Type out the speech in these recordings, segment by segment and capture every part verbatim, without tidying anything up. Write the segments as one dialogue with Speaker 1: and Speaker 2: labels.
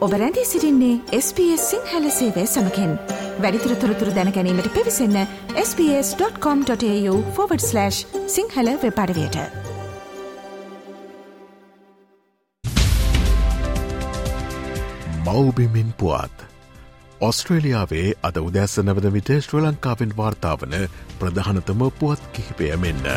Speaker 1: ඔබ රැඳී සිටින්නේ එස් බී එස් සිංහල සේවය සමගින්. වැඩිදුර තොරතුරු දැන ගැනීමට පිවිසන්න S B S dot com dot AU forward slash Sinhala web අඩවියට.
Speaker 2: මව්බිමින් පුවත්. ඔස්ට්‍රේලියාවේ අද උදෑසන වන විට ශ්‍රී ලංකාවෙන් වාර්තා වන ප්‍රධානතම පුවත් කිහිපය මෙන්න.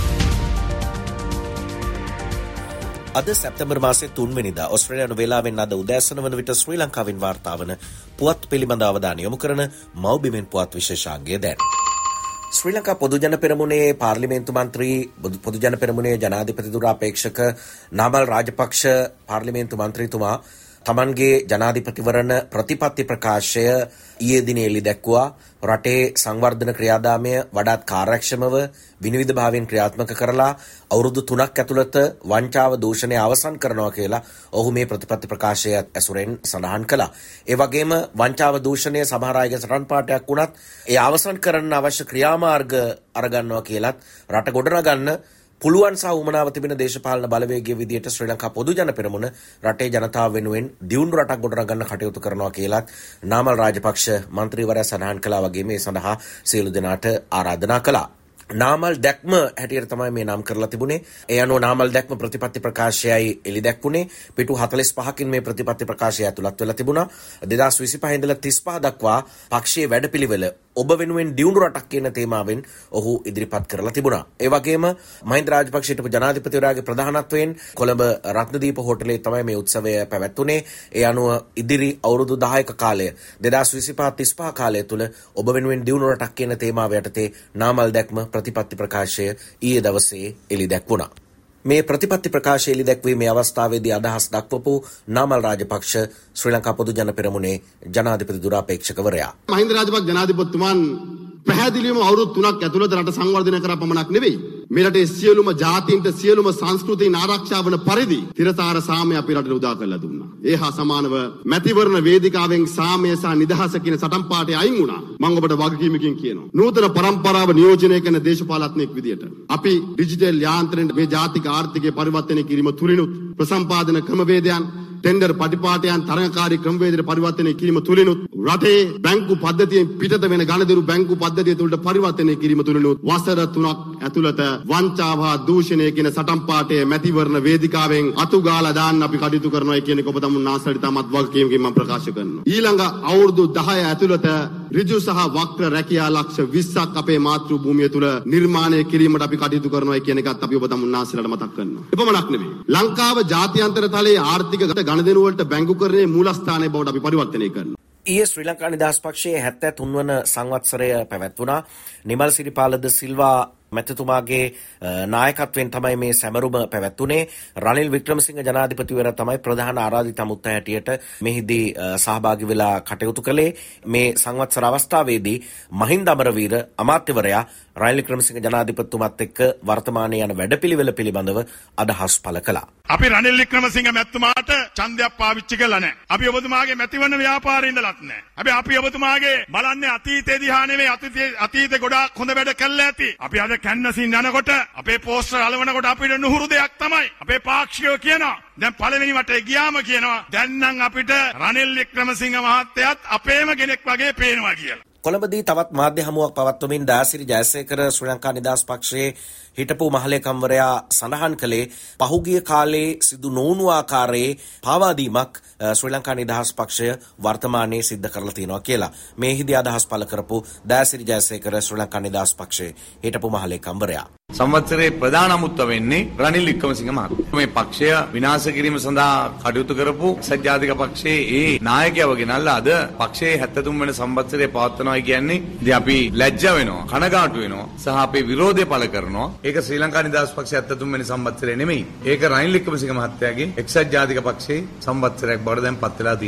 Speaker 3: අද සැප්තැම්බර් මාසයේ තුන්වෙනිදා ඔස්ට්‍රේලියානු වේලාවෙන් අද උදෑසන වන විට ශ්‍රී ලංකාවෙන් වාර්තා වන පුවත් පිළිබඳ අවධානය යොමු කරන මව්බිමින් පුවත් විශේෂාංගය දැන්. ශ්‍රී ලංකා පොදුජන පෙරමුණේ පාර්ලිමේන්තු මන්ත්‍රී පොදුජන පෙරමුණේ ජනාධිපති දුරාපේක්ෂක නාමල් රාජපක්ෂ පාර්ලිමේන්තු මන්ත්‍රීතුමා තමන්ගේ ජනාධිපතිවරණ ප්‍රතිපත්ති ප්‍රකාශය ඊයේ දිනේ එළි දැක්වුවා. රටේ සංවර්ධන ක්‍රියාදාමය වඩාත් කාර්යක්ෂමව විනිවිදභාවයෙන් ක්‍රියාත්මක කරලා අවුරුදු තුනක් ඇතුළත වංචාව දූෂණය අවසන් කරනවා කියලා ඔහු මේ ප්‍රතිපත්ති ප්‍රකාශය ඇසුරෙන් සඳහන් කළා. ඒ වගේම වංචාව දූෂණය සමහර අයගේ සටන් පාඨයක් වුණත් ඒ අවසන් කරන්න අවශ්‍ය ක්‍රියාමාර්ග අරගන්නවා කියලත් රට ගොඩනගන්න පුළුවන් සහ උමනාව තිබෙන දේශපාලන බලවේගයේ විදියට ශ්‍රී ලංකා පොදුජන පෙරමුණ රටේ ජනතාව වෙනුවෙන් දියුණු රටක් ගොඩනගන්න කටයුතු කරනවා කියලත් නාමල් රාජපක්ෂ මන්ත්‍රීවරයා සඳහන් කළා. වගේ මේ සඳහා සියලු දෙනාට ආරාධනා කළා. නාමල් දැක්ම හැටියට තමයි මේ නම් කරලා තිබුණේ. ඒ අනුව නාමල් දැක්ම ප්‍රතිපත්ති ප්‍රකාශයයි එළි දැක්ුණේ. පිටු හතළිස් පහකින් මේ ප්‍රතිපත්ති ප්‍රකාශය ඇතුළත් වෙලා තිබුණා. දෙදාස් විසිපහ ඉඳලා තිස් පහ දක්වා පක්ෂයේ වැඩපිළිවෙල ඔබ වෙනුවෙන් දියුණු රටක් කියන තේමාවෙන් ඔහු ඉදිරිපත් කරලා තිබුණා. ඒ වගේම මහින්ද රාජපක්ෂ හිටපු ජනාධිපතිවරයාගේ ප්‍රධානත්වයෙන් කොළඹ රත්නදීප හෝටලේ තමයි මේ උත්සවය පැවැත්වුණේ. ඒ අනුව ඉදිරි අවුරුදු දහයක කාලය දෙදාස් විසිපහ තිස් පහ කාලය තුල ඔබ වෙනුවෙන් දියුණු රටක් කියන තේමාව යටතේ නාමල් දැක්ම ප්‍රතිපත්ති ප්‍රකාශය ඊයේ දවසේ එළි දැක්වුණා. මේ ප්‍රතිපත්ති ප්‍රකාශය එළි දැක්වීමේ අවස්ථාවේදී අදහස් දක්වපු නාමල් රාජපක්ෂ ශ්‍රී ලංකා පොදුජන පෙරමුණේ ජනාධිපති දුරාපේක්ෂකවරයා.
Speaker 4: මහින්ද රාජපක්ෂ ජනාධිපතිතුමන් පැහැදිලිවම අවුරුදු තුනක් ඇතුළත රට සංවර්ධනය කරා පමණක් නෙවෙයි, මේ රටේ සියලුම ජාතීන්ට සියලුම සංස්කෘතීන් ආරක්ෂා වන පරිදි තිරසාර සාමය අපේ රටට උදා කරලා දුන්නා. ඒ හා සමානව මැතිවරණ වේදිකාවෙන් සාමය සහ නිදහස කියන සටන් පාඨය අයින් වුණා. මම ඔබට වගකීමකින් කියනවා. නූතන පරම්පරාව නියෝජනය කරන දේශපාලඥයෙක් විදියට අපි ඩිජිටල් යාන්ත්‍රණයට මේ ජාතික ආර්ථිකය පරිවර්තනය කිරීම තුලිනුත් ප්‍රසම්පාදන ක්‍රමවේදයන් ටෙන්ඩර් පටිපාටයන් තරඟකාරී ක්‍රමවේදයට පරිවර්තනය කිරීම තුලිනුත් රටේ බැංකු පද්ධතියෙන් පිටත වෙන ගණදෙනු බැංකු පද්ධතිය තුළට පරිවර්තනය කිරීම තුලිනුත් වසර තුනක් ඇතුළත වංචාව හා දූෂණය කියන සටන් පාඨයේ මැතිවරණ වේදිකාවෙන් අතුගාලා දාන්න අපි කටයුතු කරනවා කියන එක ඔබ තමුන් ආසලට තමත් වගකීමකින් මම ප්‍රකාශ කරනවා. ඊළඟ අවුරුදු දහය ඇතුළත ඍජු සහ වක්‍ර රැකියා ලක්ෂ විස්සක් අපේ මාතෘ භූමිය තුල නිර්මාණය කිරීමට අපි කටයුතු කරනවා කියන එකත් අපි ඔබ තමුන් ආසලට මතක් කරනවා. එපමණක් නෙවෙයි, ලංකාව ජාත්‍යන්තර තලයේ ආර්ථික ගණදෙනු වලට බැංකුකරණයේ මූලස්ථානයේ බවට අපි පරිවර්තනය කරනවා.
Speaker 3: ඊයේ ශ්‍රී ලංකා නිදහස් පක්ෂයේ හැත්තෑ තුන් වන සංවත්සරය පැවැත්වුණා. නිමල් සිරිපාලද සිල්වා මැතිතුමාගේ නායකත්වයෙන් තමයි මේ සැමරුම පැවැත්වුණේ. රනිල් වික්‍රමසිංහ ජනාධිපතිවරයා තමයි ප්‍රධාන ආරාධිත අමුත්ත හැටියට මෙහිදී සහභාගී වෙලා කටයුතු කළේ. මේ සංවත්සර අවස්ථාවේදී මහින්ද අමරවීර අමාත්‍යවරයා රනිල් වික්‍රමසිංහ ජනාධිපතිතුමත් එක්ක වර්තමානයේ යන වැඩපිළිවෙල පිළිබඳව අදහස් පළ කළා.
Speaker 5: අපි රනිල් වික්‍රමසිංහ මැතිතුමාට ඡන්දයක් පාවිච්චි කළා නැහැ. අපි ඔබතුමාගේ මැතිවරණ ව්‍යාපාරේ ඉඳලත් නැහැ. අපි අපි ඔබතුමාගේ බලන්නේ අතීතේ දිහා නෙවෙයි, අතීතේ අතීතේ ගොඩාක් හොඳ වැඩ කළා ඇති. අපි අද කැන්වසින් යනකොට අපේ පෝස්ටර් අලවනකොට අපිට නුහුරු දෙයක් තමයි අපේ පාක්ෂිකයෝ කියනවා. දැන් පළවෙනි වටේ ගියාම කියනවා දැන් නම් අපිට රනිල් වික්‍රමසිංහ මහත්තයාත් අපේම කෙනෙක් වගේ පේනවා කියලා.
Speaker 3: කොළඹදී තවත් මාධ්‍ය හමුවක් පවත්වමින් දාසිරි ජයසේකර ශ්‍රී ලංකා නිදහස් පක්ෂයේ හිටපු මහලේකම්වරයා සඳහන් කළේ පහුගිය කාලේ සිදු නොවුණු ආකාරයේ පාවාදීමක් ශ්‍රී ලංකා නිදහස් පක්ෂය වර්තමානයේ සිද්ධ කරලා තියෙනවා කියලා. මේ හිදී අදහස් පළ කරපු දාසිරි ජයසේකර ශ්‍රී ලංකා නිදහස් පක්ෂයේ හිටපු මහලේකම්වරයා.
Speaker 6: සංවත්සරයේ ප්‍රධාන අමුත්ත වෙන්නේ රනිල් වික්‍රමසිංහ මහත්මයා. මේ පක්ෂය විනාශ කිරීම සඳහා කටයුතු කරපු සත්‍යාධික පක්ෂයේ ඒ නායකයව ගෙනල්ලා අද පක්ෂයේ හැත්තෑ තුන් වෙනි සංවත්සරයේ පවත්වනවා කියන්නේ ඉතින් අපි ලැජ්ජා වෙනවා, කනගාටු වෙනවා සහ අපේ විරෝධය පළ කරනවා. ඒක ශ්‍රී ලංකා නිදහස් පක්ෂයේ හැත්තෑ තුන් වෙනි සංවත්සරය නෙමෙයි. ඒක රනිල් වික්‍රමසිංහ මහත්තයාගේ එක්සත් ජාතික පක්ෂයේ සංවත්සරයක් බවට දැන් පත් වෙලා තියෙනවා.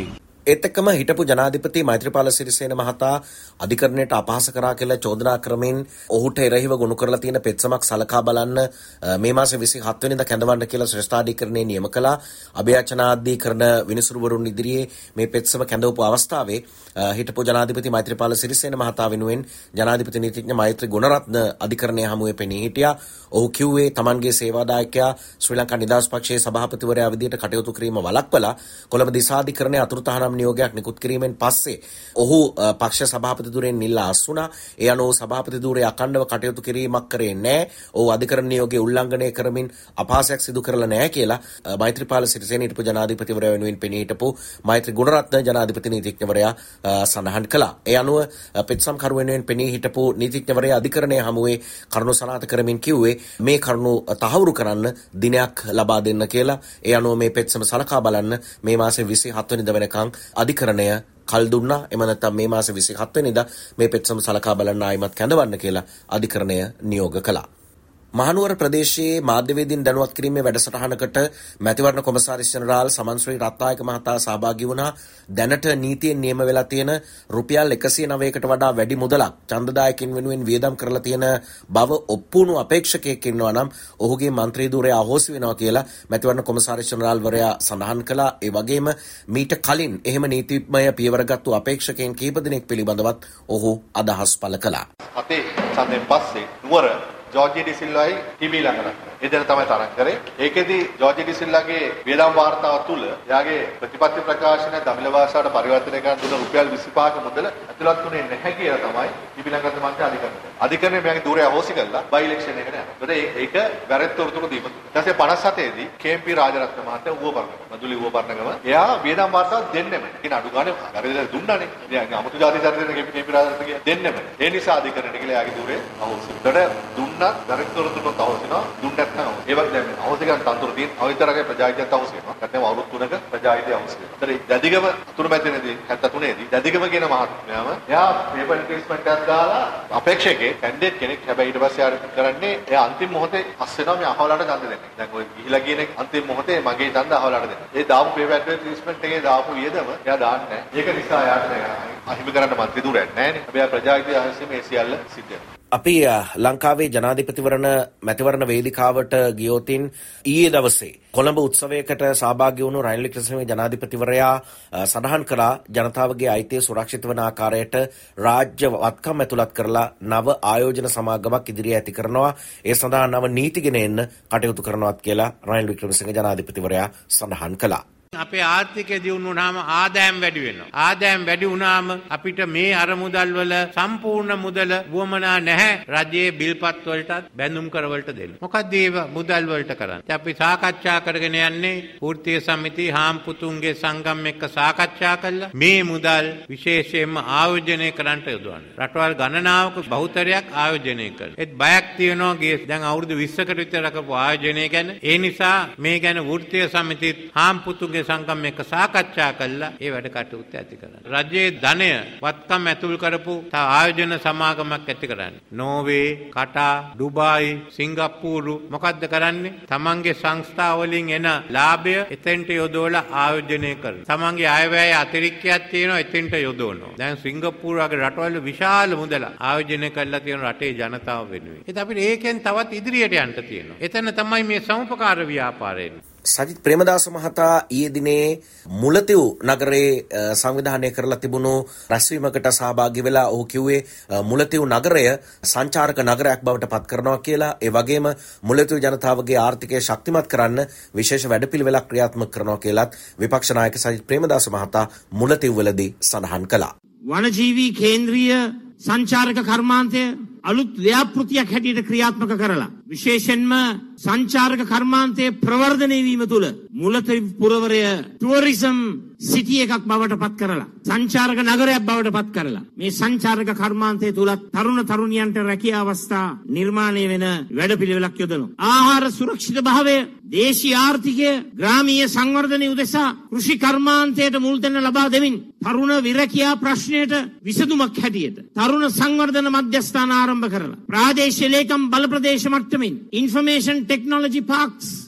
Speaker 3: ඒත් එක්කම හිටපු ජනාධිපති මෛත්‍රීපාල සිරිසේන මහතා අධිකරණයට අපහාස කරා කියලා චෝදනා ක්‍රමෙන් ඔහුට එරෙහිව ගොනු කරලා තියෙන පෙත්සමක් සලකා බලන්න මේ මාසේ විසිහත වෙනිදා කැඳවන්න කියලා ශ්‍රේෂ්ඨාධිකරණයේ නියම කළා. අභයාචනාධිකරණ විනිසුරුවරුන් ඉදිරියේ මේ පෙත්සම කැඳවපු අවස්ථාවේ හිටපු ජනාධිපති මෛත්‍රීපාල සිරිසේන මහතා වෙනුවෙන් ජනාධිපති නීතිඥ මෛත්‍රී ගුණරත්න අධිකරණයේ හමුවේ පෙනී හිටියා. ඔහු කිව්වේ තමන්ගේ සේවාදායකයා ශ්‍රී ලංකා නිදහස් පක්ෂයේ සභාපතිවරයා විදිහට කටයුතු කිරීම වළක්වලා කොළඹ දිසාධිකරණයේ අතුරු තහනම් නියෝගයක් නිකුත් කිරීමෙන් පස්සේ ඔහු පක්ෂ සභාපති ධුරයෙන් නිල්ලා අස් වුණා. ඒ අනුව සභාපති ධුරය අඛණ්ඩව කටයුතු කිරීමක් කරේ නැහැ. ඔහු අධිකරණ නියෝගයේ උල්ලංඝනය කරමින් අපහාසයක් සිදු කරලා නැහැ කියලා මෛත්‍රීපාල සිරිසේන හිටපු ජනාධිපතිවරයා වෙනුවෙන් පෙනී හිටපු මෛත්‍රී ගුණරත්න ජනාධිපති නීතිඥවරයා සඳහන් කළා. ඒ අනුව පෙත්සම්කරු වෙනුවෙන් පෙනී හිටපු නීතිඥවරයා අධිකරණයේ හමුවේ කරුණු සනාථ කරමින් කිව්වේ මේ කරුණු තහවුරු කරන්න දිනයක් ලබා දෙන්න කියලා. ඒ අනුව මේ පෙත්සම සලකා බලන්න මේ මාසේ විසිහත වෙනිදා වෙනකන් අධිකරණය කල් දුන්නා. එම නැත්නම් මේ මාසේ විසිහත වෙනිදා මේ පෙත්සම සලකා බලන්න ආයිමත් කැඳවන්න කියලා අධිකරණය නියෝග කළා. මහනුවර ප්‍රදේශයේ මාධ්‍යවේදීන් දැනුවත් කිරීමේ වැඩසටහනකට මැතිවරණ කොමසාරිස් ජෙනරාල් සමන් ශ්‍රී රත්නායක මහතා සහභාගී වුණා. දැනට නීතියෙන් නියම වෙලා තියෙන රුපියල් එකසිය නවයකට වඩා වැඩි මුදලක් ඡන්දදායකින් වෙනුවෙන් වියදම් කරලා තියෙන බව ඔප්පුණු අපේක්ෂකයෙක් ඉන්නවා නම් ඔහුගේ මන්ත්‍රී ධුරය අහෝසි වෙනවා කියලා මැතිවරණ කොමසාරිස් ජෙනරාල් වරයා සඳහන් කළා. ඒ වගේම මීට කලින් එහෙම නීතිමය පියවරගත්තු අපේක්ෂකයන් කීප දෙනෙක් පිළිබඳවත් ඔහු අදහස් පළ කළා.
Speaker 7: අපේ ඡන්දෙන් පස්සේ නුවර ජෝර්ජ් ඩි සිල්වායි ටීවී ළඟට එදෙන තමයි තරඟ කරේ. ඒකෙදි ජෝර්ජ් ඩි සිල්වාගේ වේදම් වාර්තාව තුල එයාගේ ප්‍රතිපත්ති ප්‍රකාශනය දමිළ භාෂාවට පරිවර්තනය කරන දුන්න රුපියල් විසිපහක මුදල ඇතුළත් වුණේ නැහැ කියලා තමයි ටීවී ළඟට මන්ත්‍රී අධිකරණය. අධිකරණය මෙයාගේ ධූරය අහෝසි කළා බයි ඉලෙක්ෂන් එකට යනවා. ඒකට ඒක වැරද්ද තොරතුරු දීම. ඊට පස්සේ පනස් හතේ දී කේ.එම්.පී. රාජරත්න මහත්තයා ඌව පරණ. මදුලි ඌව පරණගම එයා වේදම් වාර්තාව දෙන්නෙම. කියන අඩු ගානේ වැරදිලා දුන්නානේ. ඉතින් අමුතු ජාති චරිතෙන් කේ.එම්.පී. රාජරත්න කිය දෙන්නෙම. ඒ නිසා අධිකරණය කියලා එයාගේ ධූරය අහෝසි. ඒකට දුන්නත් වැරද්ද තොරතුරු තවසිනවා දුන්න නැත්නම් ඒ වගේ දැන් අවශ්‍ය කරන තන්තුරු තියෙන අවිතරගේ ප්‍රජාහිතයත් අවශ්‍ය වෙනවා. නැත්නම් අවුරුදු තුනක ප්‍රජාහිතය අවශ්‍ය වෙනවා. ඒතර දැදිගම අතුරුමැදිනේදී හැත්තෑ තුනේ දී දැදිගම කියන මහත්මයාම එයා පේපර් රිප්ලේස්මන්ට් එකක් දාලා අපේක්ෂකේ කැන්ඩිඩේට් කෙනෙක් හැබැයි ඊට පස්සේ ආර කරන්නේ එයා අන්තිම මොහොතේ පස් වෙනවා මේ අහවලට ඡන්ද දෙන්න. දැන් ඔය ගිහිලා කියන එක අන්තිම මොහොතේ මගේ ඡන්ද අහවලට දෙන්න. ඒ දාපු පේපර් රිප්ලේස්මන්ට් එකේ දාපු වියදම එයා දාන්නේ නැහැ. ඒක නිසා එයාට අහිමි කරන්න මන්ත්‍රී ධූරයක් නැහැ නේ. හැබැයි ප්‍රජාහිතය අවශ්‍ය මේ සියල්ල සිද්ධ වෙනවා.
Speaker 3: අපි ලංකාවේ ජනාධිපතිවරණ මැතිවරණ වේදිකාවට ගියොතින් ඊයේ දවසේ කොළඹ උත්සවයකට සහභාගී වුණු රනිල් වික්‍රමසිංහ ජනාධිපතිවරයා සඳහන් කළා ජනතාවගේ අයිතිය සුරක්ෂිත වන ආකාරයට රාජ්‍ය වත්කම් ඇතුළත් කරලා නව ආයෝජන සමාගමක් ඉදිරියේ ඇති කරනවා. ඒ සඳහා නව නීති ගෙන එන්න කටයුතු කරනවාත් කියලා රනිල් වික්‍රමසිංහ ජනාධිපතිවරයා සඳහන් කළා.
Speaker 8: අපේ ආර්ථිකය දියුණු වුණාම ආදායම් වැඩි වෙනවා. ආදායම් වැඩි වුණාම අපිට මේ අර මුදල් වල සම්පූර්ණ මුදල වුවමනා නැහැ රජයේ බිල්පත් වලටත් බැඳුම් කර වලට දෙන්න. මොකද ඒ මුදල් වලට කරන්නේ? අපි සාකච්ඡා කරගෙන යන්නේ පූර්තිය සමිති හාම්පුතුන්ගේ සංගම් එක්ක සාකච්ඡා කළා මේ මුදල් විශේෂයෙන්ම ආයෝජනය කරන්නට යොදවන්න. රටවල් ගණනාවක බහුතරයක් ආයෝජනය කරනවා. ඒත් බයක් තියෙනවා ගිය දැන් අවුරුදු විස්සකට විතර කරපු ආයෝජනය ගැන. ඒ නිසා මේ ගැන වෘත්තීය සමිතිත් හාම්පුතුන්ගේ සංගම් එක්ක සාකච්ඡා කළා ඒ වැඩ කටයුතු ඇති කරන්න. රජයේ ධනය වත්කම් ඇතුල් කරපු තව ආයෝජන සමාගමක් ඇති කරන්න. නෝර්වේ, කටාර්, ඩුබායි, සිංගප්පූරු මොකද්ද කරන්නේ? තමන්ගේ සංස්ථා වලින් එන ලාභය එතෙන්ට යොදවලා ආයෝජනය කරනවා. තමන්ගේ අයවැය අතිරික්තයක් තියෙනවා එතෙන්ට යොදවනවා. දැන් සිංගප්පූරු වගේ රටවල විශාල මුදල ආයෝජනය කරලා තියෙන රටේ ජනතාව වෙනුවෙන්. ඒත් අපිට ඒකෙන් තවත් ඉදිරියට යන්න තියෙනවා. එතන තමයි මේ සමුපකාර ව්‍යාපාරය.
Speaker 3: සජිත් ප්‍රේමදාස මහතා ඊයේ දිනේ මුලතිව් නගරේ සංවිධානය කරලා තිබුණු රැස්වීමකට සහභාගී වෙලා ඔහු කිව්වේ මුලතිව් නගරය සංචාරක නගරයක් බවට පත් කරනවා කියලා. ඒ වගේම මුලතිව් ජනතාවගේ ආර්ථිකය ශක්තිමත් කරන්න විශේෂ වැඩපිළිවෙලක් ක්‍රියාත්මක කරනවා කියලත් විපක්ෂ නායක සජිත් ප්‍රේමදාස මහතා මුලතිව් වලදී සඳහන් කළා.
Speaker 9: වනජීවී කේන්ද්‍රීය සංචාරක කර්මාන්තය අලුත් ව්‍යාපෘතියක් හැටියට ක්‍රියාත්මක කරලා විශේෂයෙන්ම සංචාරක කර්මාන්තයේ ප්‍රවර්ධනය වීම තුළ මුලතිව් පුරවරය ටුවරිසම් සිටි එකක් බවට පත් කරලා සංචාරක නගරයක් බවට පත් කරලා මේ සංචාරක කර්මාන්තය තුළ තරුණ තරුණියන්ට රැකියා අවස්ථා නිර්මාණය වෙන වැඩපිළිවෙලක් යොදනවා. ආහාර සුරක්ෂිත භාවය, දේශීය ආර්ථිකය, ග්‍රාමීය සංවර්ධනය උදෙසා කෘෂි කර්මාන්තයට මුල් තැන ලබා දෙමින් තරුණ විරැකියා ප්‍රශ්නයට විසඳුමක් හැටියට තරුණ සංවර්ධන මධ්‍යස්ථාන ආරම්භ කරලා ප්‍රාදේශීය ලේකම් බල ප්‍රදේශ මට්ටමින් information technology parks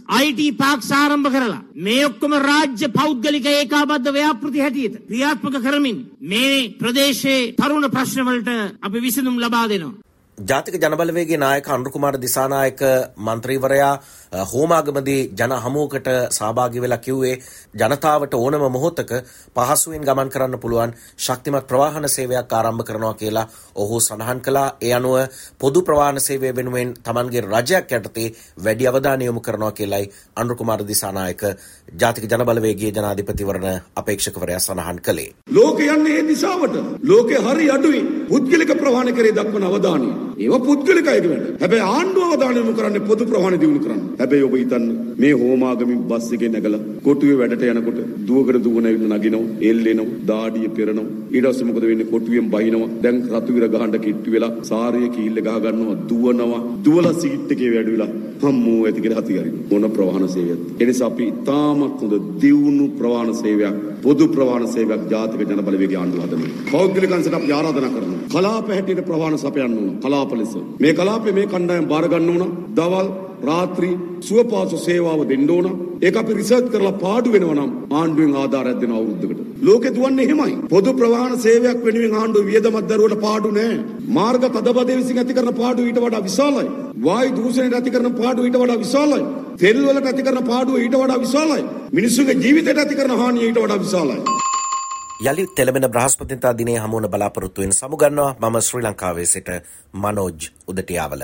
Speaker 9: I T පාක්ෂ ආරම්භ කරලා මේ ඔක්කොම රාජ්‍ය පෞද්ගලික ඒකාබද්ධ ව්‍යාපෘති හැටියට ක්‍රියාත්මක කරමින් මේ ප්‍රදේශයේ තරුණ ප්‍රශ්න වලට අපි විසඳුම් ලබා දෙනවා.
Speaker 3: ජාතික ජනබලවේගයේ නායක අනුර කුමාර දිසානායක මන්ත්‍රීවරයා හෝමාගමදී ජන හමුවකට සහභාගී වෙලා කිව්වේ ජනතාවට ඕනම මොහොතක පහසුවෙන් ගමන් කරන්න පුළුවන් ශක්තිමත් ප්‍රවාහන සේවයක් ආරම්භ කරනවා කියලා ඔහු සඳහන් කළා. ඒ අනුව පොදු ප්‍රවාහන සේවය වෙනුවෙන් Tamanගේ රජයක් යටතේ වැඩි අවධානය යොමු කරනවා කියලයි අනුර කුමාර දිසානායක ජාතික ජනබලවේගයේ ජනාධිපතිවරණ අපේක්ෂකවරයා සඳහන් කළේ.
Speaker 10: ලෝකය යන්නේ මේ දිශාවට. ලෝකේ හරි අඩුයි පුද්ගලික ප්‍රවාහන කරේ දක්වන අවධානය. ඒවා පුද්ගලික අයගේ වැඩ. හැබැයි ආණ්ඩුව අවධානය යොමු කරන්නේ පොදු ප්‍රවාහන දියුණු කරන්න. හැබැයි ඔබ හිතන්න මේ හෝමාගමින් බස් එකේ නැගලා කොටුවේ වැඩට යනකොට දුවකට දුවන නගිනවා, එල්ලෙනවා, දාඩිය පෙරනවා. ඊට පස්සේ මොකද වෙන්නේ? කොටුවෙන් බහිනවා. දැන් රතු විර ගහන්න කිට්ටු වෙලා සාරිය කීල්ල ගහ ගන්නවා, දුවනවා. දුවලා සීට් එකේ වැඩිවිලා හම්මෝ ඇති කියලා හති හරිනවා. මොන ප්‍රවාහන සේවයක්ද? ඒ නිසා අපි ඉතාමත් හොඳ දියුණු ප්‍රවාහන සේවයක්, පොදු ප්‍රවාහන සේවයක් ජාතික ජනබලවේගයේ ආණ්ඩුව හදනවා. පෞද්ගලික අංශයට අපි ආරාධනා කරනවා. කලාප හැටියට ප්‍රවාහන සපයන්න ඕන. කලාප ලෙස මේ කලාපේ මේ කණ්ඩායම බාර ගන්න ඕන. දවල් රාත්‍රී සුවපහසු සේවාව දෙන්න ඕන. ඒක අපි රිසර්ච් කරලා පාඩු වෙනවා නම් ආණ්ඩුවෙන් ආධාරයක් දෙන අවුරුද්දකට. ලෝකෙ දුවන්නේ එහෙමයි. පොදු ප්‍රවාහන සේවයක් වෙනුවෙන් ආණ්ඩුව වියදමක් දරුවට පාඩු නැහැ. මාර්ග තදබදේ විසින් ඇති කරන පාඩු ඊට වඩා විශාලයි. වායු දූෂණයට ඇති කරන පාඩු ඊට වඩා විශාලයි. තෙල් වලට ඇති කරන පාඩුව ඊට වඩා විශාලයි. මිනිස්සුගේ ජීවිතයට ඇති කරන හානිය ඊට වඩා විශාලයි.
Speaker 3: යළිත් තෙලමෙන බ්‍රහස්පතින්දා දිනේ හමුවන බලාපොරොත්තුවෙන් සමුගන්නවා. මම ශ්‍රී ලංකාවේ සිට මනෝජ් උදටියාවල.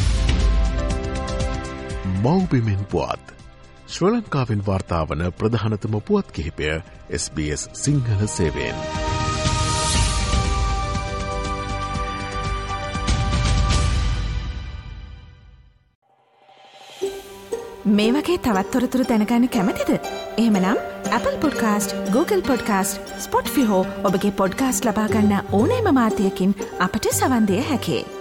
Speaker 2: මෞබිමෙන් පුවත් ශ්‍රී ලංකාවෙන් වාර්තාවන ප්‍රධානතම පුවත් කිහිපය S B S සිංහල සේවයෙන්.
Speaker 1: මේ වගේ තවත් තොරතුරු දැනගන්න කැමතිද? එහෙමනම් Apple Podcast, Google Podcast, Spotify හෝ ඔබගේ පොඩ්කාස්ට් ලබා ගන්න ඕනෑම මාධ්‍යයකින් අපට සවන් දිය හැකියි.